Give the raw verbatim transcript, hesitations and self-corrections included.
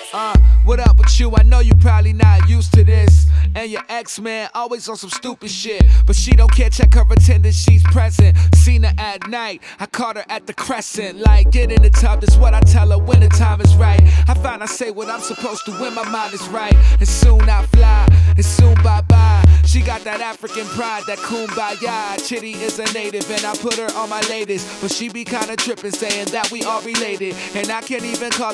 Uh, what up with you? I know you probably not used to this. And your ex-man always on some stupid shit. But she don't care, check her attendance, she's present. Seen her at night, I caught her at the Crescent. Like, get in the tub, that's what I tell her when the time is right. I find I say what I'm supposed to when my mind is right. And soon I fly, and soon bye-bye. She got that African pride, that kumbaya. Chitty is a native and I put her on my latest. But she be kinda trippin', saying that we all related. And I can't even call